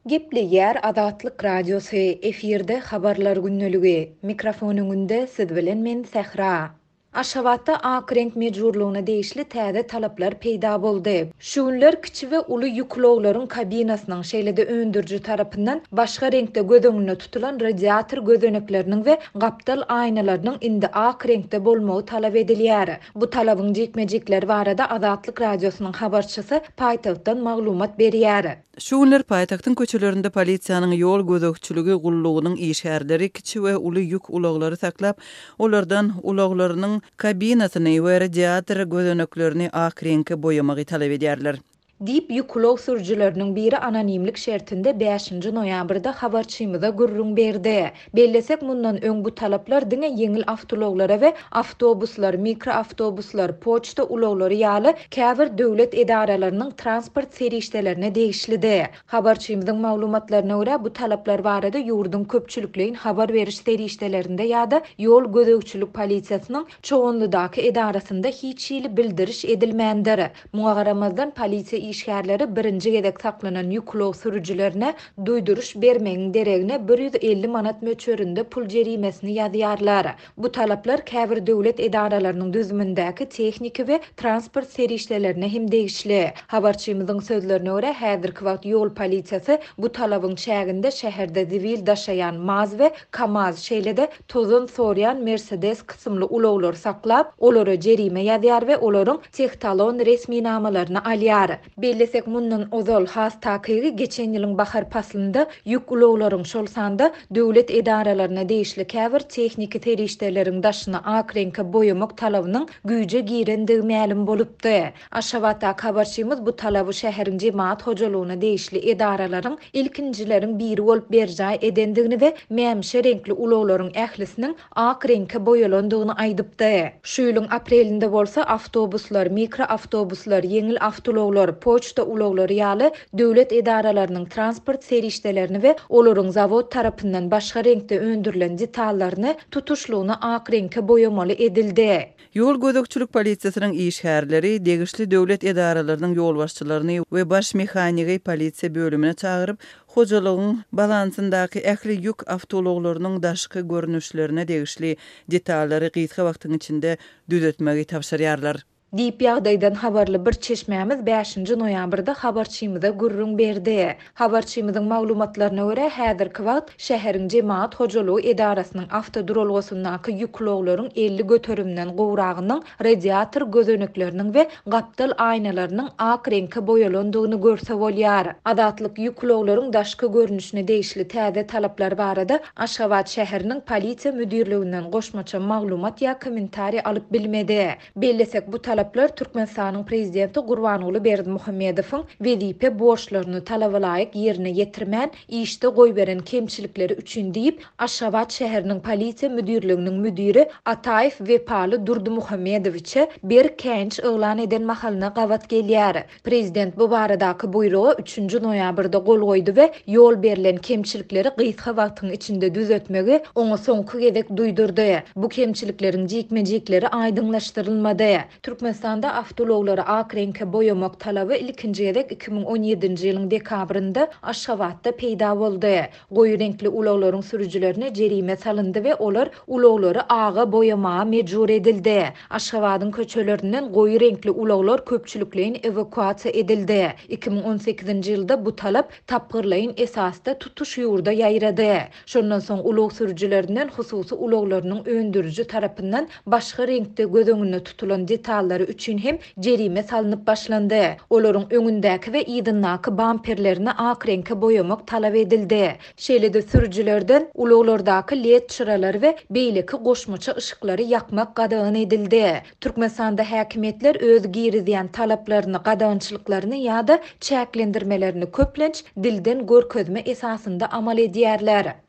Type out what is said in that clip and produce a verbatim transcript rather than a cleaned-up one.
Gepli yer Azatlyk Radiosu efirde habarlar günnölügi. Mikrofonunde siz bilen men Sehra. Aşabatda ak renk mejburluğuna değişli täze talaplar peýda boldy. Şuunlar kiçi we uly ýuklawlaryň kabinasynyň şeýlede öndürji tarapyndan başga renkde gözeňine tutulan radiator gözenekleriniň we gapdal aýnalarynyň indi ak renkde bolmagy talap edilýär. Bu talabyň jekmejekleri barada Azatlyk Radiosynyň habarçysy paýtagtdan maglumat berýär. Şuunlar paýtagtyň köçelerinde polisiýanyň ýol gözekçiligi gullugynyň işgärleri kiçi we uly ýük ulaglary saklap, olardan ulaglarynyň kabinasyny we radiator gözeneklerini ak reňke boýamagy talap edýärler. Dip ýuklaw sürüjileriniň biri anonimlik şertinde beşinji noýabrda habarçymyza gurrun berdi. Bellesek mundan öň bu talaplar diňe ýeňil awtologlara we awtobuslar, mikroawtobuslar, poçta ulaglary ýaly käbir döwlet edaralarynyň transport serişdelerine degişlidi. Habarçymyzyň maglumatlaryna görä bu talaplar barada ýurdun köpçülikliň habar beriş serişdelerinde ýa-da ýol gözegçilik polisiýasynyň çoğunludaky edarasynda hiç ýyly bildiriş edilmändir. Muňa garamazdan polisiýa işgärleri birinji gedek saklanan ýuklaw sürüjilerine duýduruş bermegiň deregine bir ýüz elli manat möçberinde pul jerimesini ýazýarlar. Bu talaplar käbir döwlet edaralarynyň düzümindäki tehnika we transport serişdelerine hem degişli. Habarçymyzyň sözlerine görä häzirki wagt ýol polisiýasy bu talabyň şäherinde şäherde zivil daşayan Maz we Kamaz şeýlede tozun soryan Mercedes kysymly ulaglar saklap, olara jerime ýazýar we olaryň tehtalon resmi namalaryny alýar. Bellesek mundan ozal has takygy geçen ýylyň bahar paslynda ýük ulaglaryň şol sanda döwlet edaralaryna degişli käbir tehnika terişdeleriň daşyna ak reňke boýamak talabynyň güýje girendigi ma'lum bolupdy. Aşgabatda habarçymyz bu talaby şäheriň jemaat hojalygyna degişli edaralaryň ilkinjileriň biri bolup berjä edendigini we mämşe renkli ulaglaryň ählisiniň ak reňke boýalandygyny aýdypdy. Şu ýylyň aprelinde bolsa awtobuslar, mikroawtobuslar, ýeňil awtologlar, poçta ulaglary ýaly döwlet edaralarynyň transport serişdelerini we olaryň zawod tarapyndan başga renkde öndürilen detallaryny tutuşlugyna ak reňke boýamaly edildi. Ýol gözekçilik polisiýasynyň işgärleri degişli döwlet edaralarynyň ýol başçylaryny we baş mehanigi polisiýa bölümine çagyryp, hojalygyň balansyndaky ähli ýük awtologlarynyň daşky görnüşlerine degişli detallary gysga wagtyň içinde düzeltmegi tapşyrýarlar. Dip ýagdaýdan habarly bir çeşmämiz beşinji noýabrda habarçymyza gurrun berdi. Habarçymyzyň maglumatlaryna görä häzirki wagt şäheriň jemaat hojalygy edarasynyň awtodurolgusyndaky ýuklawlaryň elli göterümden gowragynyň radiator gözenekleriniň we gapdal aýnalarynyň ak reňke boýalandygyny görse bolýar. Azatlyk ýuklawlaryň daşky görnüşine degişli täze talaplar barada Aşgabat şäheriniň polisiýa müdirliginden goşmaça maglumat ýa kommentari alyp bilmedi. Bellesek bu talaplar Türkmenistanyň prezidenti Gurbanuly Berdimuhammedowyň wezipe borçlaryny talaba laýyk ýerine ýetirmän işde goý beren kemçilikleri üçin diýip Aşgabat şäheriniň polisiýa müdirliginiň müdiri Ataýew Wepaly Durdymuhammedowiçe bir kenç öňlan eden mahalyna gawat gelýär. Prezident bu baradaky buýrugy üçinji noýabrda gol goýdy we ýol berilen kemçilikleri gysga wagtyň içinde düzeltmegi oňa soňky gezek duýdurdy. Bu kemçilikleriň jekmejekleri aýdyňlaşdyrylmady. Türkmenistanda awtologlary ak reňke boýamak talaby ilkinji gezek iki bin on ýedinji ýylyň dekabrynda Aşgabatda peýda boldy. Goýy renkli ulaglaryň sürüjilerine jerime salyndy we olar ulaglary aga boýamaga mejbur edildi. Aşgabatyň köçelerinden goýy renkli ulaglar köpçülikleýin evakuasiýa edildi. iki bin on sekizinji ýylda bu talap tapgyrlaýyn esasda tutuş ýurda ýaýrady. Şondan soň ulag sürüjilerinden hususy ulaglarynyň öndüriji tarapyndan başga renkde gözeňine tutulan detallary üçin hem jerime salynıp başlandy. Olaryň öňündäki we ýydyndaky bamperlerini ak reňke boýamak talap edildi. Şeýlede sürüjilerden ulaglardaky led çyralary we beýleki goşmaça ışıklary ýakmak gadagyn edildi. Türkmenistanda häkimetler öz girizýän talaplaryny, gadagançylyklaryny ýa-da çäklendirmelerini köplenç dilden görkezme esasynda amal edýärler.